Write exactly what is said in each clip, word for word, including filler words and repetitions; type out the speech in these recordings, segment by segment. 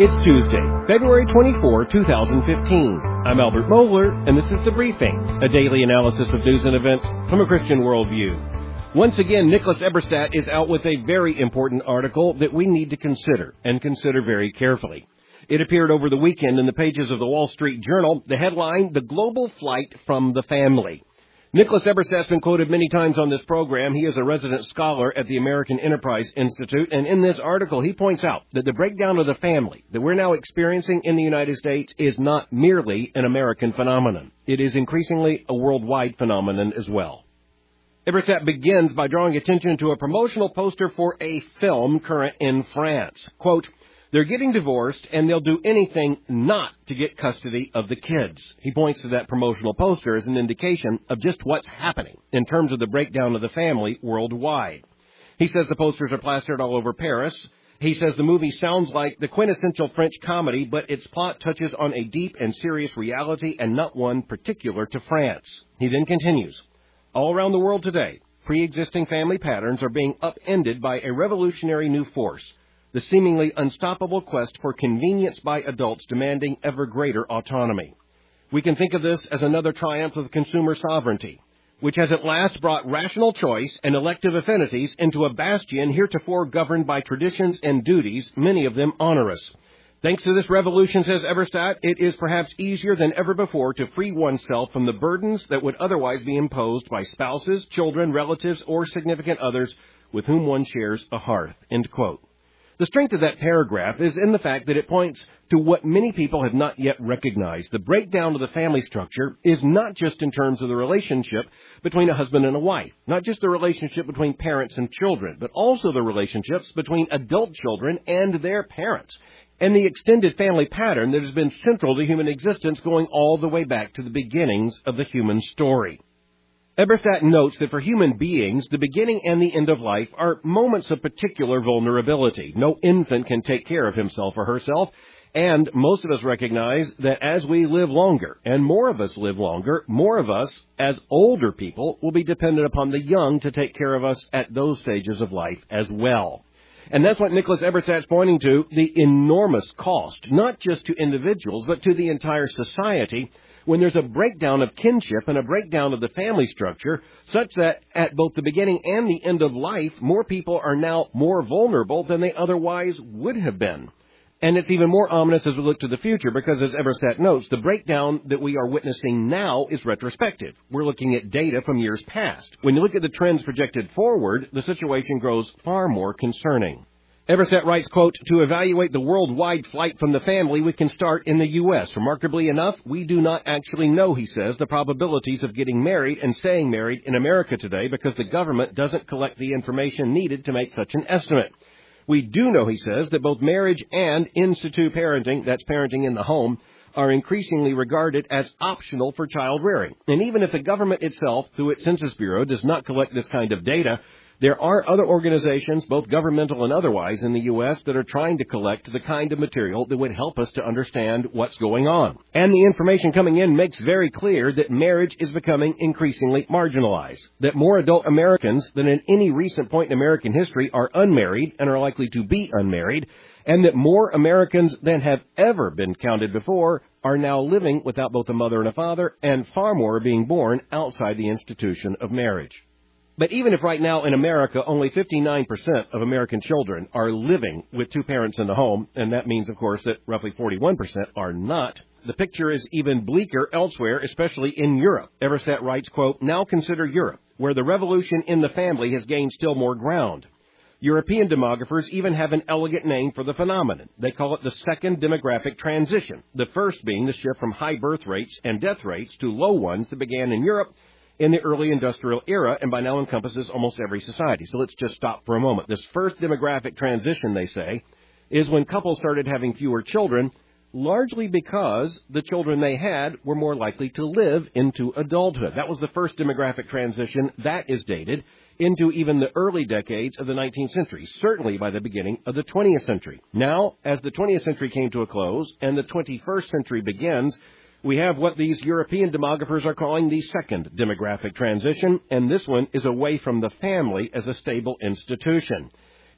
It's Tuesday, February twenty-fourth, twenty fifteen. I'm Albert Mohler, and this is The Briefing, a daily analysis of news and events from a Christian worldview. Once again, Nicholas Eberstadt is out with a very important article that we need to consider, and consider very carefully. It appeared over the weekend in the pages of the Wall Street Journal, the headline, The Global Flight from the Family. Nicholas Eberstadt's been quoted many times on this program. He is a resident scholar at the American Enterprise Institute, and in this article he points out that the breakdown of the family that we're now experiencing in the United States is not merely an American phenomenon. It is increasingly a worldwide phenomenon as well. Eberstadt begins by drawing attention to a promotional poster for a film current in France. Quote, "They're getting divorced, and they'll do anything not to get custody of the kids." He points to that promotional poster as an indication of just what's happening in terms of the breakdown of the family worldwide. He says the posters are plastered all over Paris. He says the movie sounds like the quintessential French comedy, but its plot touches on a deep and serious reality and not one particular to France. He then continues, "All around the world today, pre-existing family patterns are being upended by a revolutionary new force, the seemingly unstoppable quest for convenience by adults demanding ever greater autonomy. We can think of this as another triumph of consumer sovereignty, which has at last brought rational choice and elective affinities into a bastion heretofore governed by traditions and duties, many of them onerous. Thanks to this revolution," says Eberstadt, "it is perhaps easier than ever before to free oneself from the burdens that would otherwise be imposed by spouses, children, relatives, or significant others with whom one shares a hearth." End quote. The strength of that paragraph is in the fact that it points to what many people have not yet recognized. The breakdown of the family structure is not just in terms of the relationship between a husband and a wife, not just the relationship between parents and children, but also the relationships between adult children and their parents, and the extended family pattern that has been central to human existence going all the way back to the beginnings of the human story. Eberstadt notes that for human beings, the beginning and the end of life are moments of particular vulnerability. No infant can take care of himself or herself, and most of us recognize that as we live longer, and more of us live longer, more of us, as older people, will be dependent upon the young to take care of us at those stages of life as well. And that's what Nicholas Eberstadt's pointing to, the enormous cost, not just to individuals, but to the entire society, when there's a breakdown of kinship and a breakdown of the family structure, such that at both the beginning and the end of life, more people are now more vulnerable than they otherwise would have been. And it's even more ominous as we look to the future, because as Eberstadt notes, the breakdown that we are witnessing now is retrospective. We're looking at data from years past. When you look at the trends projected forward, the situation grows far more concerning. Eberstadt writes, quote, "To evaluate the worldwide flight from the family, we can start in the U S Remarkably enough, we do not actually know," he says, "the probabilities of getting married and staying married in America today because the government doesn't collect the information needed to make such an estimate. We do know," he says, "that both marriage and in situ parenting, that's parenting in the home, are increasingly regarded as optional for child rearing. And even if the government itself, through its Census Bureau, does not collect this kind of data, there are other organizations, both governmental and otherwise, in the U S that are trying to collect the kind of material that would help us to understand what's going on. And the information coming in makes very clear that marriage is becoming increasingly marginalized, that more adult Americans than in any recent point in American history are unmarried and are likely to be unmarried, and that more Americans than have ever been counted before are now living without both a mother and a father, and far more are being born outside the institution of marriage. But even if right now in America only fifty-nine percent of American children are living with two parents in the home, and that means, of course, that roughly forty-one percent are not, the picture is even bleaker elsewhere, especially in Europe. Eberstadt writes, quote, "Now consider Europe, where the revolution in the family has gained still more ground. European demographers even have an elegant name for the phenomenon. They call it the second demographic transition, the first being the shift from high birth rates and death rates to low ones that began in Europe in the early industrial era, and by now encompasses almost every society." So let's just stop for a moment. This first demographic transition, they say, is when couples started having fewer children, largely because the children they had were more likely to live into adulthood. That was the first demographic transition. That is dated into even the early decades of the nineteenth century, certainly by the beginning of the twentieth century. Now, as the twentieth century came to a close and the twenty-first century begins, we have what these European demographers are calling the second demographic transition, and this one is away from the family as a stable institution.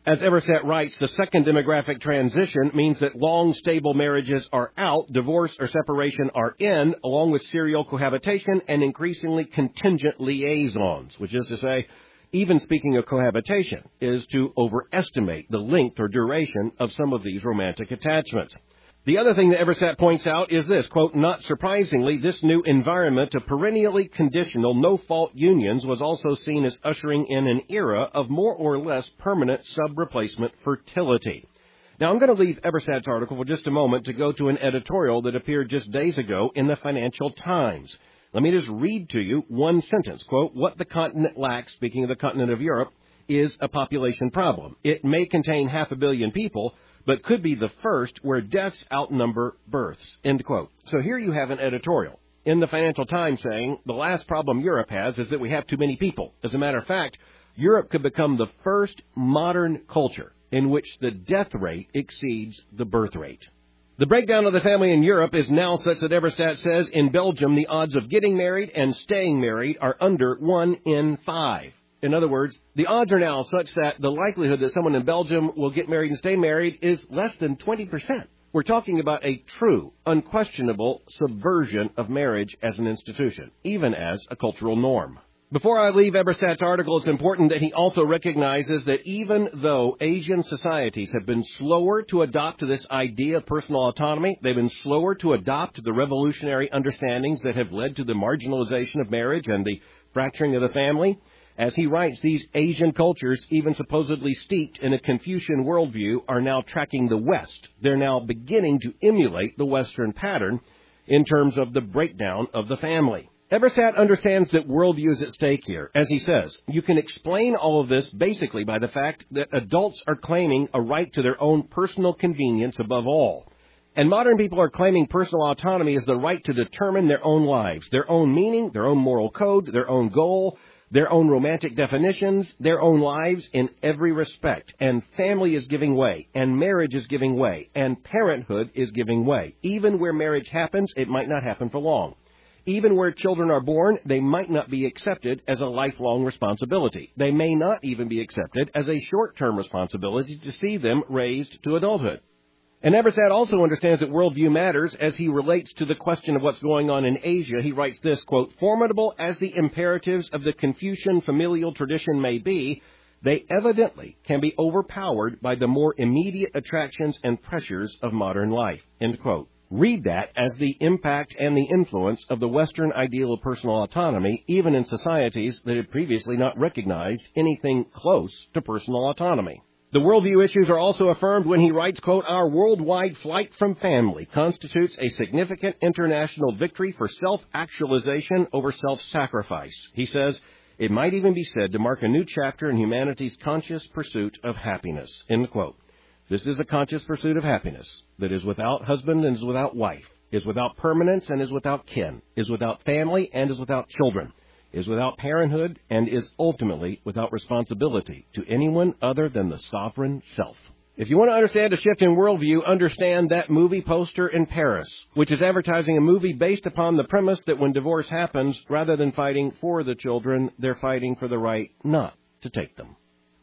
As Eberstadt writes, the second demographic transition means that long, stable marriages are out, divorce or separation are in, along with serial cohabitation and increasingly contingent liaisons, which is to say, even speaking of cohabitation is to overestimate the length or duration of some of these romantic attachments. The other thing that Eberstadt points out is this, quote, not surprisingly, this new environment of perennially conditional, no-fault unions was also seen as ushering in an era of more or less permanent sub-replacement fertility. Now, I'm going to leave Eberstadt's article for just a moment to go to an editorial that appeared just days ago in the Financial Times. Let me just read to you one sentence, quote, what the continent lacks, speaking of the continent of Europe, is a population problem. It may contain half a billion people, but could be the first where deaths outnumber births, end quote. So here you have an editorial in the Financial Times saying the last problem Europe has is that we have too many people. As a matter of fact, Europe could become the first modern culture in which the death rate exceeds the birth rate. The breakdown of the family in Europe is now such that Eberstadt says in Belgium the odds of getting married and staying married are under one in five. In other words, the odds are now such that the likelihood that someone in Belgium will get married and stay married is less than twenty percent. We're talking about a true, unquestionable subversion of marriage as an institution, even as a cultural norm. Before I leave Eberstadt's article, it's important that he also recognizes that even though Asian societies have been slower to adopt this idea of personal autonomy, they've been slower to adopt the revolutionary understandings that have led to the marginalization of marriage and the fracturing of the family. As he writes, these Asian cultures, even supposedly steeped in a Confucian worldview, are now tracking the West. They're now beginning to emulate the Western pattern in terms of the breakdown of the family. Eberstadt understands that worldview is at stake here. As he says, you can explain all of this basically by the fact that adults are claiming a right to their own personal convenience above all. And modern people are claiming personal autonomy as the right to determine their own lives, their own meaning, their own moral code, their own goal, their own romantic definitions, their own lives in every respect. And family is giving way, and marriage is giving way, and parenthood is giving way. Even where marriage happens, it might not happen for long. Even where children are born, they might not be accepted as a lifelong responsibility. They may not even be accepted as a short-term responsibility to see them raised to adulthood. And Eberstadt also understands that worldview matters as he relates to the question of what's going on in Asia. He writes this, quote, formidable as the imperatives of the Confucian familial tradition may be, they evidently can be overpowered by the more immediate attractions and pressures of modern life, end quote. Read that as the impact and the influence of the Western ideal of personal autonomy, even in societies that had previously not recognized anything close to personal autonomy. The worldview issues are also affirmed when he writes, quote, our worldwide flight from family constitutes a significant international victory for self-actualization over self-sacrifice. He says, it might even be said to mark a new chapter in humanity's conscious pursuit of happiness, end quote. This is a conscious pursuit of happiness that is without husband and is without wife, is without permanence and is without kin, is without family and is without children, is without parenthood, and is ultimately without responsibility to anyone other than the sovereign self. If you want to understand a shift in worldview, understand that movie poster in Paris, which is advertising a movie based upon the premise that when divorce happens, rather than fighting for the children, they're fighting for the right not to take them.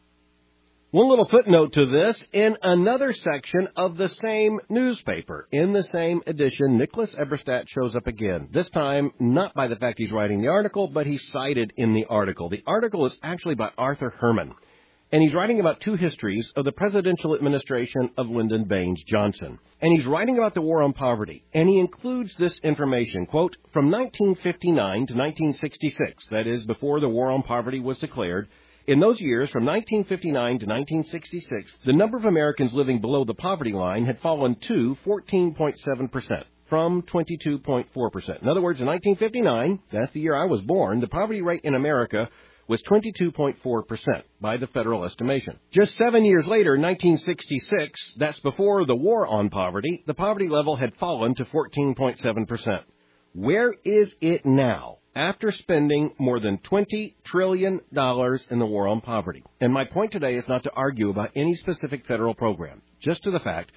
One little footnote to this, in another section of the same newspaper, in the same edition, Nicholas Eberstadt shows up again. This time, not by the fact he's writing the article, but he's cited in the article. The article is actually by Arthur Herman, and he's writing about two histories of the presidential administration of Lyndon Baines Johnson. And he's writing about the war on poverty, and he includes this information, quote, from nineteen fifty-nine to nineteen sixty-six, that is, before the war on poverty was declared, in those years, from nineteen fifty-nine to nineteen sixty-six, the number of Americans living below the poverty line had fallen to fourteen point seven percent, from twenty-two point four percent. In other words, in nineteen fifty-nine, that's the year I was born, the poverty rate in America was twenty-two point four percent by the federal estimation. Just seven years later, in nineteen sixty-six, that's before the war on poverty, the poverty level had fallen to fourteen point seven percent. Where is it now, after spending more than twenty trillion dollars in the war on poverty? And my point today is not to argue about any specific federal program, just to the fact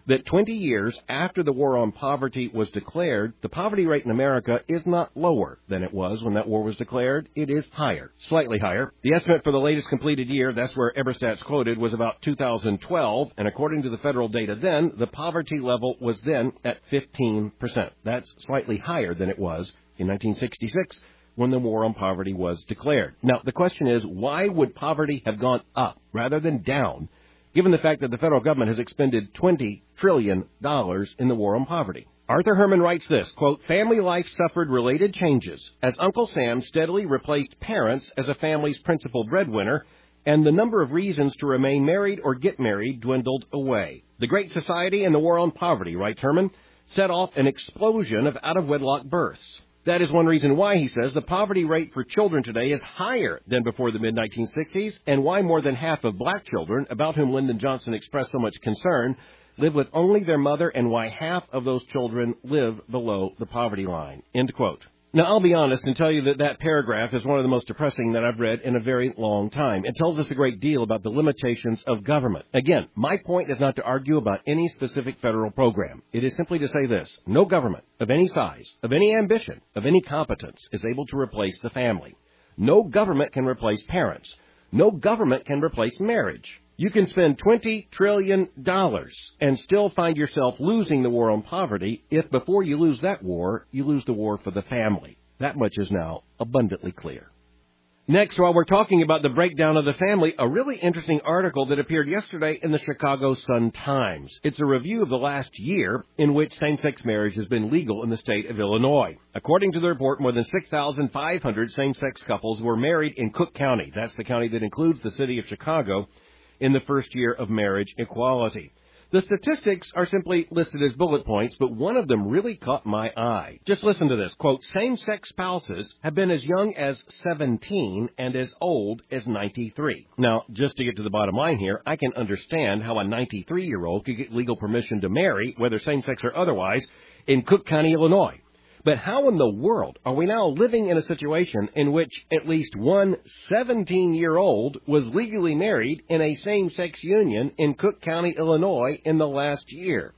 that twenty years after the war on poverty was declared, the poverty rate in America is not lower than it was when that war was declared. It is higher, slightly higher. The estimate for the latest completed year, that's where Eberstat's quoted, was about two thousand twelve, and according to the federal data then, the poverty level was then at fifteen percent. That's slightly higher than it was in nineteen sixty-six when the war on poverty was declared. Now, the question is, why would poverty have gone up rather than down, given the fact that the federal government has expended twenty trillion dollars in the war on poverty? Arthur Herman writes this, quote, family life suffered related changes as Uncle Sam steadily replaced parents as a family's principal breadwinner, and the number of reasons to remain married or get married dwindled away. The Great Society and the war on poverty, writes Herman, set off an explosion of out-of-wedlock births. That is one reason why, he says, the poverty rate for children today is higher than before the mid nineteen sixties, and why more than half of black children, about whom Lyndon Johnson expressed so much concern, live with only their mother, and why half of those children live below the poverty line. End quote. Now, I'll be honest and tell you that that paragraph is one of the most depressing that I've read in a very long time. It tells us a great deal about the limitations of government. Again, my point is not to argue about any specific federal program. It is simply to say this: no government of any size, of any ambition, of any competence is able to replace the family. No government can replace parents. No government can replace marriage. You can spend twenty trillion dollars and still find yourself losing the war on poverty if before you lose that war, you lose the war for the family. That much is now abundantly clear. Next, while we're talking about the breakdown of the family, a really interesting article that appeared yesterday in the Chicago Sun-Times. It's a review of the last year in which same-sex marriage has been legal in the state of Illinois. According to the report, more than six thousand five hundred same-sex couples were married in Cook County. That's the county that includes the city of Chicago, in the first year of marriage equality. The statistics are simply listed as bullet points, but one of them really caught my eye. Just listen to this. Quote, same-sex spouses have been as young as seventeen and as old as ninety-three. Now, just to get to the bottom line here, I can understand how a ninety-three-year-old could get legal permission to marry, whether same-sex or otherwise, in Cook County, Illinois. But how in the world are we now living in a situation in which at least one seventeen-year-old was legally married in a same-sex union in Cook County, Illinois in the last year?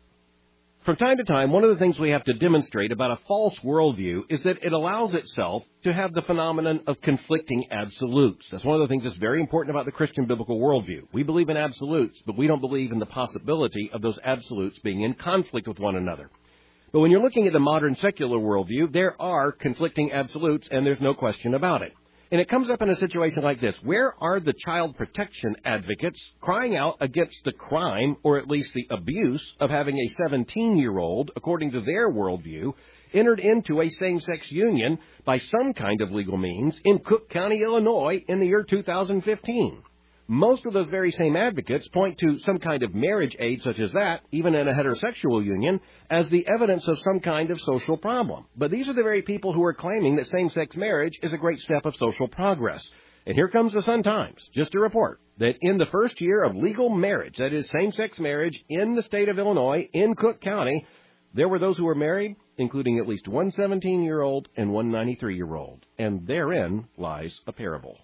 From time to time, one of the things we have to demonstrate about a false worldview is that it allows itself to have the phenomenon of conflicting absolutes. That's one of the things that's very important about the Christian biblical worldview. We believe in absolutes, but we don't believe in the possibility of those absolutes being in conflict with one another. But when you're looking at the modern secular worldview, there are conflicting absolutes, and there's no question about it. And it comes up in a situation like this. Where are the child protection advocates crying out against the crime, or at least the abuse, of having a seventeen-year-old, according to their worldview, entered into a same-sex union by some kind of legal means in Cook County, Illinois in the year two thousand fifteen? Most of those very same advocates point to some kind of marriage aid such as that, even in a heterosexual union, as the evidence of some kind of social problem. But these are the very people who are claiming that same-sex marriage is a great step of social progress. And here comes the Sun-Times, just to report that in the first year of legal marriage, that is same-sex marriage in the state of Illinois, in Cook County, there were those who were married, including at least one seventeen-year-old and one ninety-three-year-old. And therein lies a parable.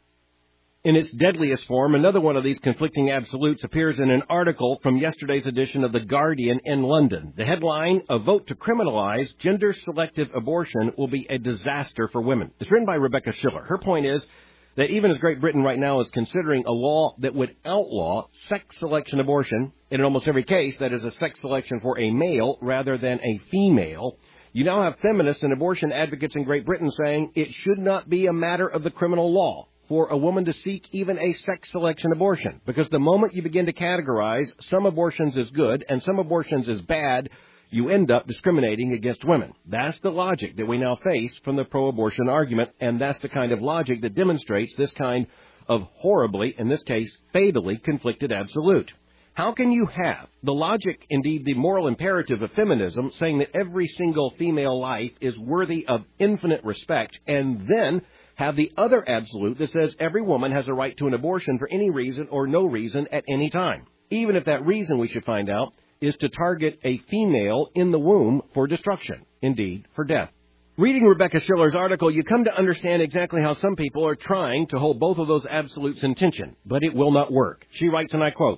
In its deadliest form, another one of these conflicting absolutes appears in an article from yesterday's edition of The Guardian in London. The headline, "A vote to criminalize gender-selective abortion will be a disaster for women." It's written by Rebecca Schiller. Her point is that even as Great Britain right now is considering a law that would outlaw sex selection abortion, and in almost every case that is a sex selection for a male rather than a female, you now have feminists and abortion advocates in Great Britain saying it should not be a matter of the criminal law for a woman to seek even a sex selection abortion. Because the moment you begin to categorize some abortions as good and some abortions as bad, you end up discriminating against women. That's the logic that we now face from the pro-abortion argument, and that's the kind of logic that demonstrates this kind of horribly, in this case, fatally conflicted absolute. How can you have the logic, indeed the moral imperative of feminism, saying that every single female life is worthy of infinite respect, and then have the other absolute that says every woman has a right to an abortion for any reason or no reason at any time, even if that reason, we should find out, is to target a female in the womb for destruction, indeed, for death? Reading Rebecca Schiller's article, you come to understand exactly how some people are trying to hold both of those absolutes in tension, but it will not work. She writes, and I quote,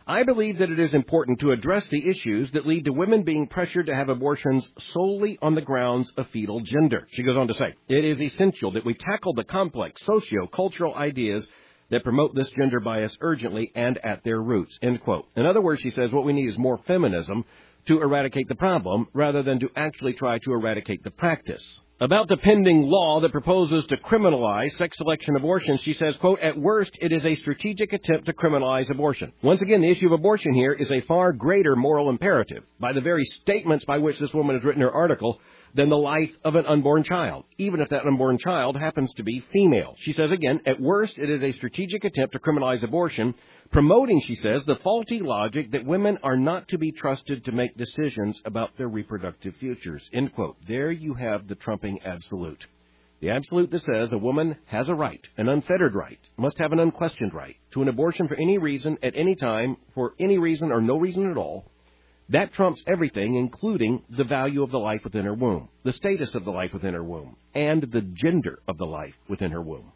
I believe that it is important to address the issues that lead to women being pressured to have abortions solely on the grounds of fetal gender. She goes on to say, it is essential that we tackle the complex socio-cultural ideas that promote this gender bias urgently and at their roots, end quote. In other words, she says, what we need is more feminism to eradicate the problem rather than to actually try to eradicate the practice. About the pending law that proposes to criminalize sex selection abortion, she says, quote, at worst, it is a strategic attempt to criminalize abortion. Once again, the issue of abortion here is a far greater moral imperative, by the very statements by which this woman has written her article, than the life of an unborn child, even if that unborn child happens to be female. She says again, at worst, it is a strategic attempt to criminalize abortion, promoting, she says, the faulty logic that women are not to be trusted to make decisions about their reproductive futures, end quote. There you have the trumping absolute. The absolute that says a woman has a right, an unfettered right, must have an unquestioned right, to an abortion for any reason, at any time, for any reason or no reason at all. That trumps everything, including the value of the life within her womb, the status of the life within her womb, and the gender of the life within her womb.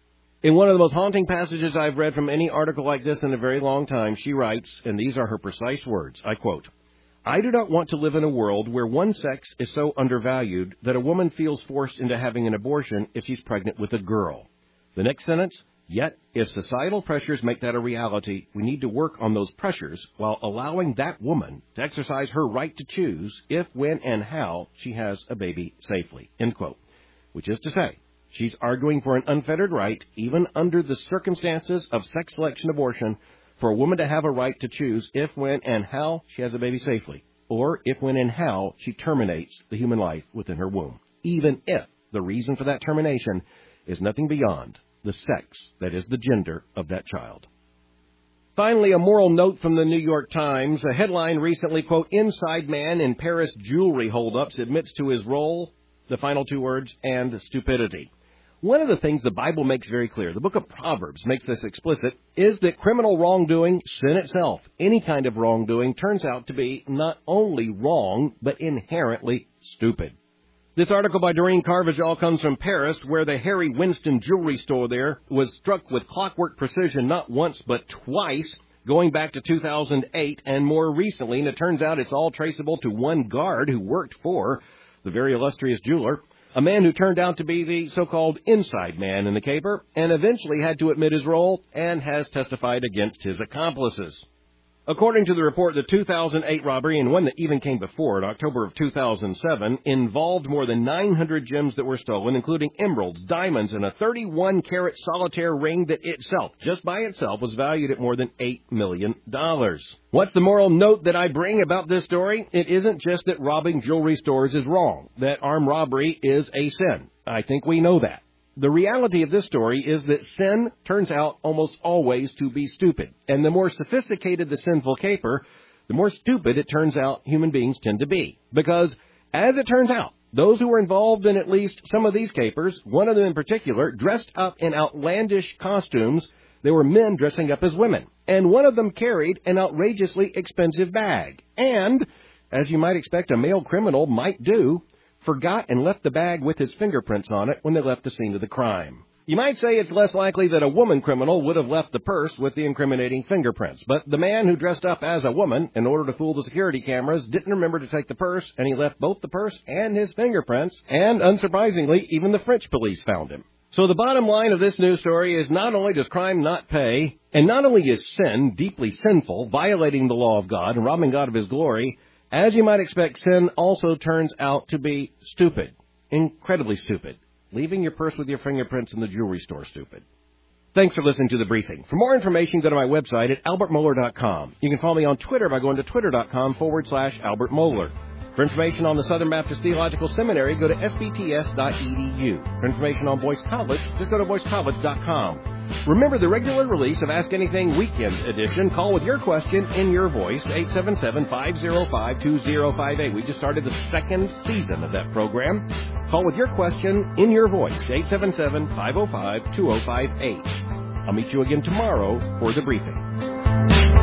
In one of the most haunting passages I've read from any article like this in a very long time, she writes, and these are her precise words, I quote, I do not want to live in a world where one sex is so undervalued that a woman feels forced into having an abortion if she's pregnant with a girl. The next sentence, yet, if societal pressures make that a reality, we need to work on those pressures while allowing that woman to exercise her right to choose if, when, and how she has a baby safely, end quote. Which is to say, she's arguing for an unfettered right, even under the circumstances of sex selection abortion, for a woman to have a right to choose if, when, and how she has a baby safely, or if, when, and how she terminates the human life within her womb, even if the reason for that termination is nothing beyond the sex, that is, the gender of that child. Finally, a moral note from the New York Times. A headline recently, quote, inside man in Paris jewelry holdups admits to his role, the final two words, and stupidity. One of the things the Bible makes very clear, the book of Proverbs makes this explicit, is that criminal wrongdoing, sin itself, any kind of wrongdoing, turns out to be not only wrong, but inherently stupid. This article by Doreen Carvajal comes from Paris, where the Harry Winston jewelry store there was struck with clockwork precision not once but twice, going back to two thousand eight and more recently, and it turns out it's all traceable to one guard who worked for the very illustrious jeweler, a man who turned out to be the so-called inside man in the caper, and eventually had to admit his role and has testified against his accomplices. According to the report, the two thousand eight robbery, and one that even came before in October of two thousand seven, involved more than nine hundred gems that were stolen, including emeralds, diamonds, and a thirty-one carat solitaire ring that itself, just by itself, was valued at more than eight million dollars. What's the moral note that I bring about this story? It isn't just that robbing jewelry stores is wrong, that armed robbery is a sin. I think we know that. The reality of this story is that sin turns out almost always to be stupid. And the more sophisticated the sinful caper, the more stupid it turns out human beings tend to be. Because, as it turns out, those who were involved in at least some of these capers, one of them in particular, dressed up in outlandish costumes. They were men dressing up as women. And one of them carried an outrageously expensive bag. And, as you might expect a male criminal might do, forgot and left the bag with his fingerprints on it when they left the scene of the crime. You might say it's less likely that a woman criminal would have left the purse with the incriminating fingerprints, but the man who dressed up as a woman in order to fool the security cameras didn't remember to take the purse, and he left both the purse and his fingerprints, and unsurprisingly, even the French police found him. So the bottom line of this news story is not only does crime not pay, and not only is sin deeply sinful, violating the law of God and robbing God of his glory, as you might expect, sin also turns out to be stupid, incredibly stupid, leaving your purse with your fingerprints in the jewelry store stupid. Thanks for listening to The Briefing. For more information, go to my website at albert mohler dot com. You can follow me on Twitter by going to twitter.com forward slash Albert Mohler. For information on the Southern Baptist Theological Seminary, go to s b t s dot e d u. For information on Boyce College, just go to boyce college dot com. Remember the regular release of Ask Anything Weekend Edition. Call with your question in your voice to eight seven seven, five oh five, two oh five eight. We just started the second season of that program. Call with your question in your voice to eight seven seven, five oh five, two oh five eight. I'll meet you again tomorrow for The Briefing.